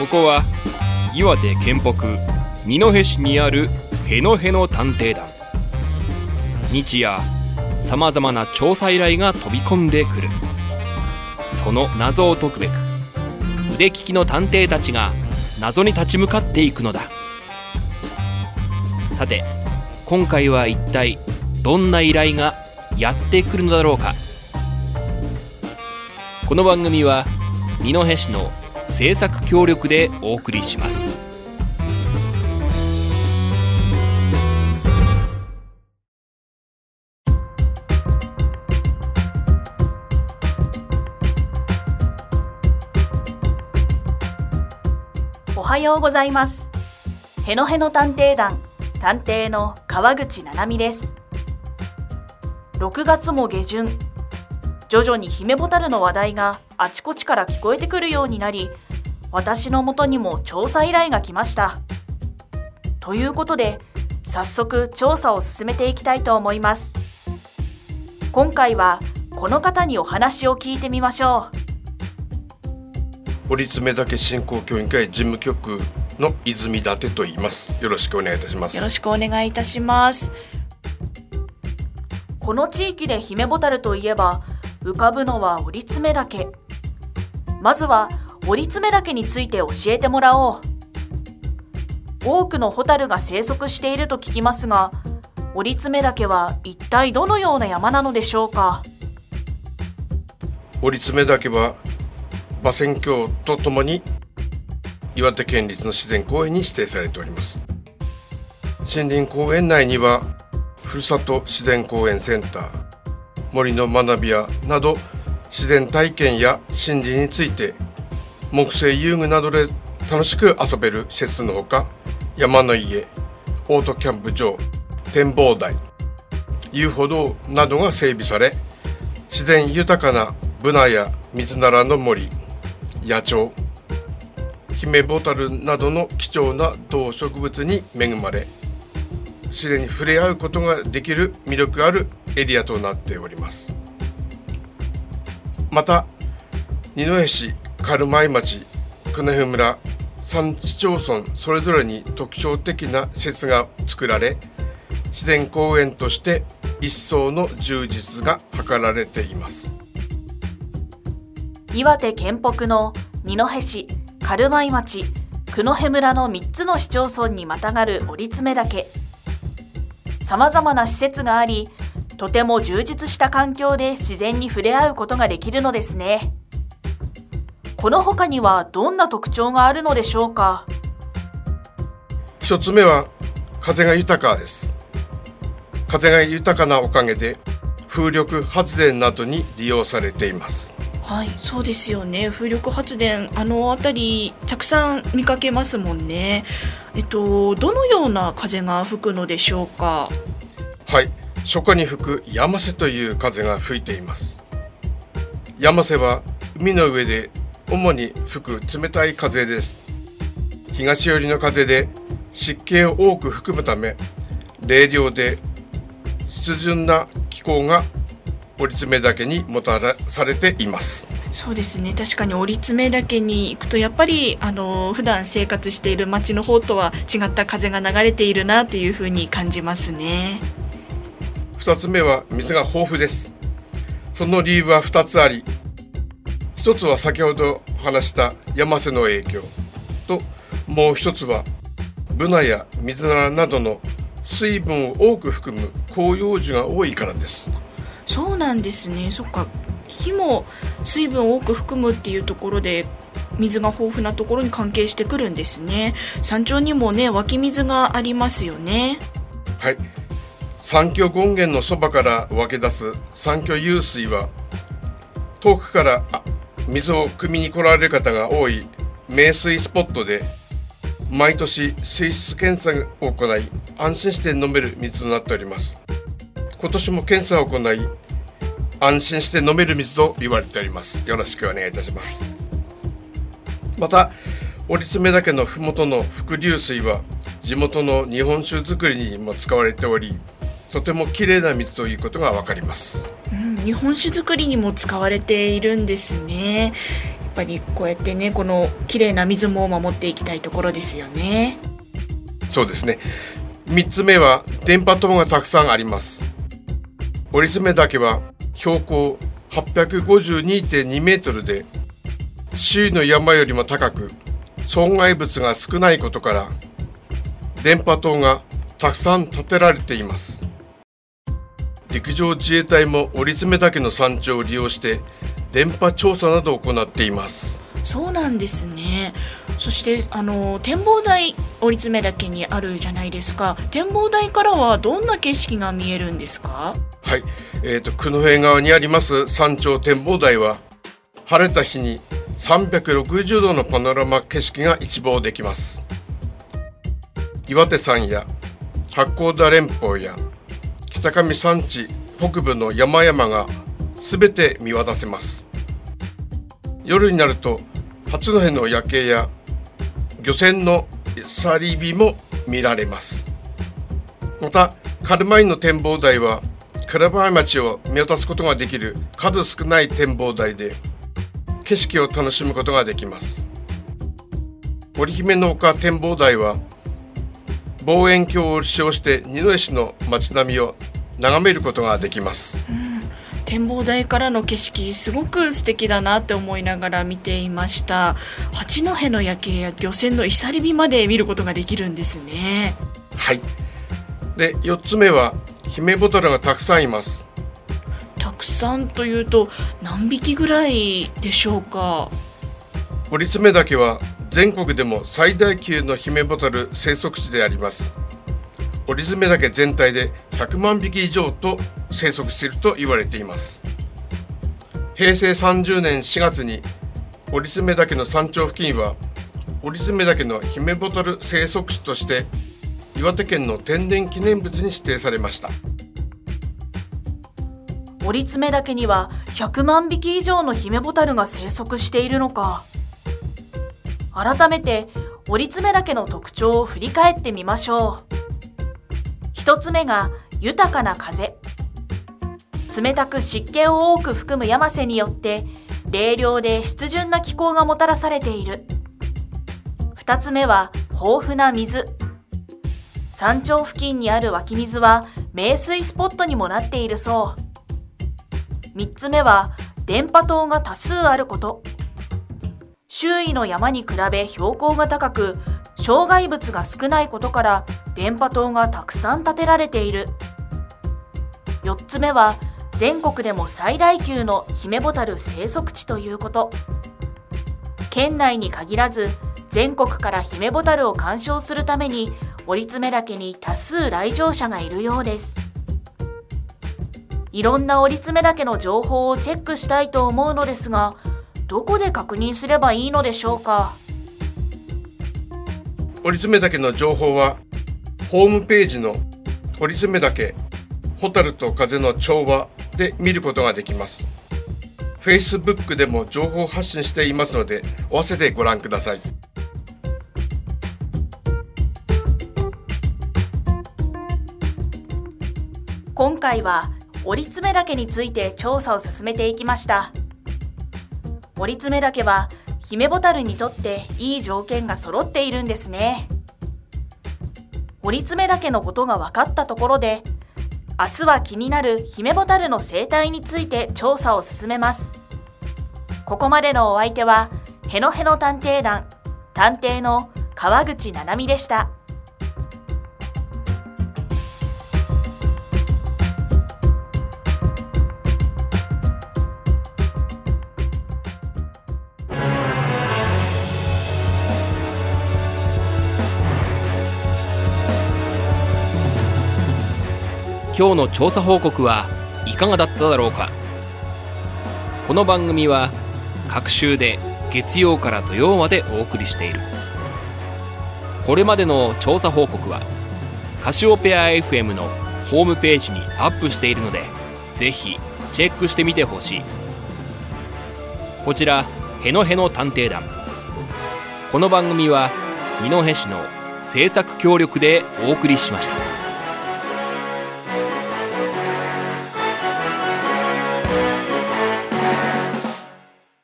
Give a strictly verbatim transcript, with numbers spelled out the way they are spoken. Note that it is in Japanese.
ここは岩手県北二戸市にあるへのへの探偵団。日夜さまざまな調査依頼が飛び込んでくる。その謎を解くべく腕利きの探偵たちが謎に立ち向かっていくのだ。さて今回は一体どんな依頼がやってくるのだろうか。この番組は二戸市の制作協力でお送りします。 おはようございます。へのへの探偵団探偵の川口七海です。ろくがつも下旬、徐々にヒメボタルの話題があちこちから聞こえてくるようになり、私のもとにも調査依頼が来ました。ということで早速調査を進めていきたいと思います。今回はこの方にお話を聞いてみましょ折爪岳振興協議会事務局の泉立と言います。よろしくお願いいたします。 よろしくお願いいたします。この地域でヒメボタルといえば浮かぶのは折爪岳。まずは折爪岳について教えてもらおう。多くのホタルが生息していると聞きますが、折爪岳は一体どのような山なのでしょうか。 折爪岳は馬仙峡とともに岩手県立の自然公園に指定されております。森林公園内にはふるさと自然公園センター、森の学び屋など自然体験や森林について木製遊具などで楽しく遊べる施設のほか、山の家、オートキャンプ場、展望台、遊歩道などが整備され、自然豊かなブナやミズナラの森、野鳥、ヒメボタルなどの貴重な動植物に恵まれ、自然に触れ合うことができる魅力あるエリアとなっております。また二戸市、軽米町、久米村三市町村それぞれに特徴的な施設が作られ、自然公園として一層の充実が図られています。 岩手県北の二戸市、軽米町、久米村のみっつの市町村にまたがる折爪岳。さまざまな施設があり、とても充実した環境で自然に触れ合うことができるのですね。この他にはどんな特徴があるのでしょうか。 一つ目は風が豊かです。風が豊かなおかげで風力発電などに利用されています。 はい、そうですよね。風力発電、あの辺りたくさん見かけますもんね。えっとどのような風が吹くのでしょうか。 はい、初夏に吹くヤマセという風が吹いています。ヤマセは海の上で主に吹く冷たい風です。東寄りの風で湿気を多く含むため、冷涼で湿潤な気候が折爪岳にもたらされています。 そうですね、確かに折爪岳に行くとやっぱりあの普段生活している町の方とは違った風が流れているなというふうに感じますね。 二つ目は水が豊富です。その理由は二つあり、一つは先ほど話したヤマセの影響と、もう一つはブナやミズナラなどの水分を多く含む広葉樹が多いからです。 そうなんですね。そっか、木も水分を多く含むっていうところで水が豊富なところに関係してくるんですね。山頂にもね、湧き水がありますよね。 はい、三峡権現のそばから湧き出す三峡湧水は遠くから水を汲みに来られる方が多い名水スポットで、毎年水質検査を行い安心して飲める水となっております。今年も検査を行い安心して飲める水と言われております。よろしくお願いいたします。また折爪岳のふもとの伏流水は地元の日本酒作りにも使われており、とてもきれいな水ということがわかります。 うん、日本酒作りにも使われているんですね。 ぱりこうやってね、この綺麗な水も守っていきたいところですよね。 そうですね。みっつめは電波塔がたくさんあります。折爪岳は標高 はっぴゃくごじゅうにてんに メートルで周囲の山よりも高く損害物が少ないことから電波塔がたくさん建てられています。陸上自衛隊も折爪岳の山頂を利用して電波調査などを行っています。 そうなんですね。そしてあの展望台、折爪岳にあるじゃないですか。展望台からはどんな景色が見えるんですか？ はい、えーと、九戸川にあります山頂展望台は晴れた日にさんびゃくろくじゅうどのパノラマ景色が一望できます。岩手山や八甲田連峰や北上山地北部の山々がすべて見渡せます。夜になると八戸の夜景や漁船の去り火も見られます。また軽米の展望台は倉林町を見渡すことができる数少ない展望台で景色を楽しむことができます。織姫の丘展望台は望遠鏡を使用して二戸市の街並みを眺めることができます。 うん、展望台からの景色すごく素敵だなって思いながら見ていました。八戸の夜景や漁船の漁り火まで見ることができるんですね。 はい。でよっつめはヒメボタルがたくさんいます。 たくさんというと何匹ぐらいでしょうか？ 折爪岳は全国でも最大級のヒメボタル生息地であります。折爪岳全体でひゃくまんびき以上と生息していると言われています。へいせいさんじゅうねんしがつに折爪岳の山頂付近は折爪岳のヒメボタル生息地として岩手県の天然記念物に指定されました。 折爪岳にはひゃくまんびき以上のヒメボタルが生息しているのか。改めて折爪岳の特徴を振り返ってみましょう。一つ目が豊かな風。冷たく湿気を多く含む山瀬によって冷涼で湿潤な気候がもたらされている。二つ目は豊富な水。山頂付近にある湧き水は名水スポットにもなっているそう。三つ目は電波塔が多数あること。周囲の山に比べ標高が高く障害物が少ないことから電波塔がたくさん建てられている。よっつめは全国でも最大級のヒメボタル生息地ということ。県内に限らず全国からヒメボタルを鑑賞するために折爪岳に多数来場者がいるようです。いろんな折爪岳の情報をチェックしたいと思うのですが、どこで確認すればいいのでしょうか？ 折爪岳の情報はホームページの折爪岳ホタルと風の調和で見ることができます。 Facebook でも情報発信していますので合わせてご覧ください。 今回は折爪岳について調査を進めていきました。折爪岳はヒメボタルにとっていい条件が揃っているんですね。折爪岳のことが分かったところで、明日は気になるヒメボタルの生態について調査を進めます。ここまでのお相手はへのへの探偵団探偵の川口七海でした。 今日の調査報告はいかがだっただろうか。この番組は各週で月曜から土曜までお送りしている。これまでの調査報告はカシオペア エフエム のホームページにアップしているので、ぜひチェックしてみてほしい。こちらへのへの探偵団、この番組は二戸市の制作協力でお送りしました。